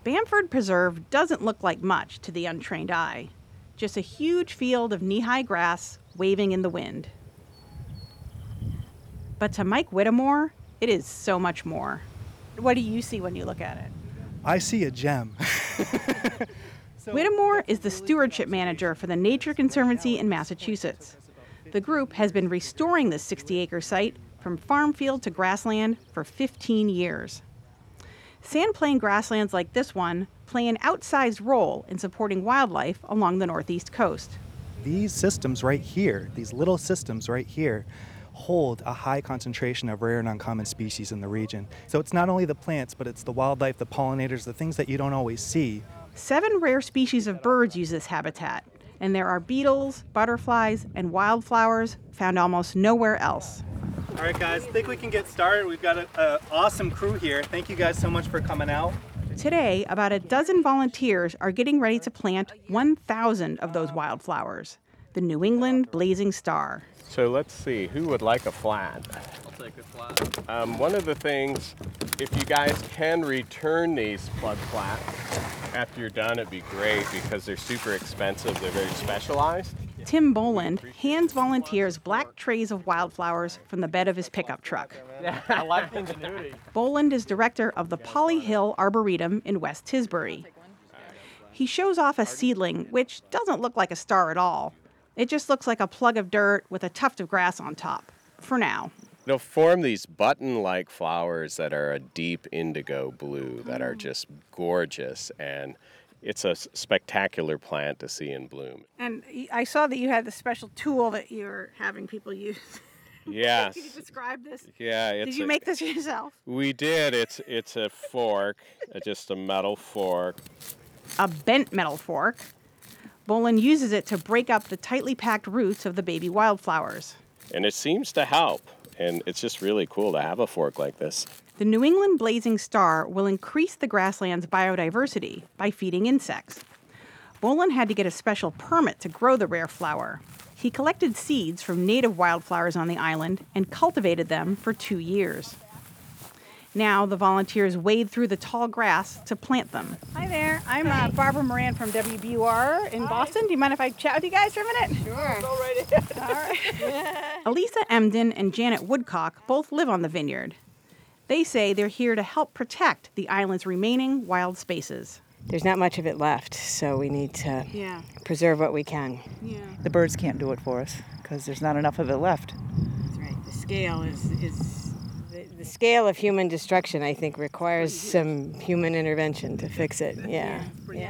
Bamford Preserve doesn't look like much to the untrained eye. Just a huge field of knee-high grass waving in the wind. But to Mike Whittemore, it is so much more. What do you see when you look at it? I see a gem. Whittemore is the stewardship manager for the Nature Conservancy in Massachusetts. The group has been restoring this 60-acre site from farm field to grassland for 15 years. Sandplain grasslands like this one play an outsized role in supporting wildlife along the northeast coast. These systems right here, these little systems right here, hold a high concentration of rare and uncommon species in the region. So it's not only the plants, but it's the wildlife, the pollinators, the things that you don't always see. 7 rare species of birds use this habitat, and there are beetles, butterflies, and wildflowers found almost nowhere else. All right, guys, I think we can get started. We've got an awesome crew here. Thank you guys so much for coming out. Today, about a dozen volunteers are getting ready to plant 1,000 of those wildflowers, the New England Blazing Star. So let's see, who would like a flat? I'll take a flat. One of the things, if you guys can return these plug flats after you're done, it'd be great because they're super expensive. They're very specialized. Tim Boland hands volunteers black trays of wildflowers from the bed of his pickup truck. I like ingenuity. Boland is director of the Polly Hill Arboretum in West Tisbury. He shows off a seedling, which doesn't look like a star at all. It just looks like a plug of dirt with a tuft of grass on top, for now. They'll form these button-like flowers that are a deep indigo blue that are just gorgeous, and it's a spectacular plant to see in bloom. And I saw that you had this special tool that you're having people use. Yes. Can you describe this? Yeah. Did you make this yourself? We did. It's a fork, just a metal fork. A bent metal fork. Boland uses it to break up the tightly packed roots of the baby wildflowers. And it seems to help, and it's just really cool to have a fork like this. The New England Blazing Star will increase the grassland's biodiversity by feeding insects. Boland had to get a special permit to grow the rare flower. He collected seeds from native wildflowers on the island and cultivated them for 2 years. Now the volunteers wade through the tall grass to plant them. Hi there, I'm Barbara Moran from WBUR in Boston. Do you mind if I chat with you guys for a minute? Sure. Go right ahead. All right. Elisa Emden and Janet Woodcock both live on the vineyard. They say they're here to help protect the island's remaining wild spaces. There's not much of it left, so we need to preserve what we can. Yeah. The birds can't do it for us because there's not enough of it left. That's right. The scale the scale of human destruction, I think, requires some human intervention to fix it. Yeah.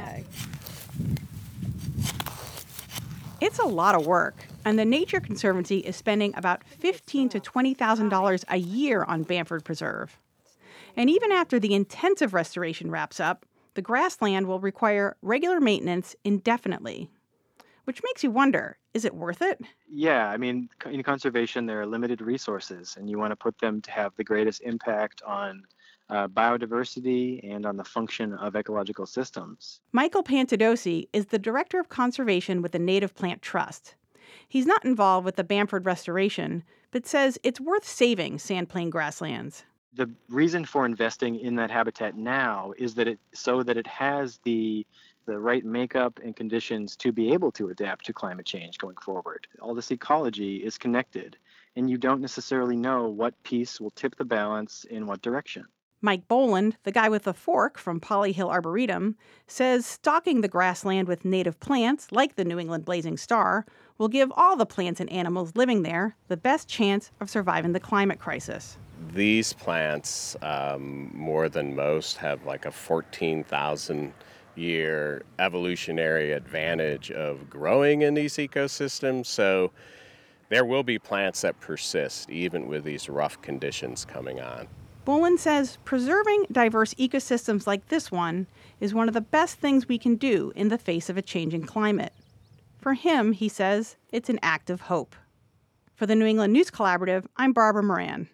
It's a lot of work, and the Nature Conservancy is spending about $15,000 to $20,000 a year on Bamford Preserve. And even after the intensive restoration wraps up, the grassland will require regular maintenance indefinitely. Which makes you wonder, is it worth it? Yeah, I mean, in conservation, there are limited resources, and you want to put them to have the greatest impact on biodiversity and on the function of ecological systems. Michael Pantadosi is the Director of Conservation with the Native Plant Trust. He's not involved with the Bamford restoration, but says it's worth saving sandplain grasslands. The reason for investing in that habitat now is that it has the right makeup and conditions to be able to adapt to climate change going forward. All this ecology is connected, and you don't necessarily know what piece will tip the balance in what direction. Mike Boland, the guy with the fork from Polly Hill Arboretum, says stocking the grassland with native plants, like the New England Blazing Star, will give all the plants and animals living there the best chance of surviving the climate crisis. These plants, more than most, have like a 14,000-year evolutionary advantage of growing in these ecosystems. So there will be plants that persist even with these rough conditions coming on. Boland says preserving diverse ecosystems like this one is one of the best things we can do in the face of a changing climate. For him, he says, it's an act of hope. For the New England News Collaborative, I'm Barbara Moran.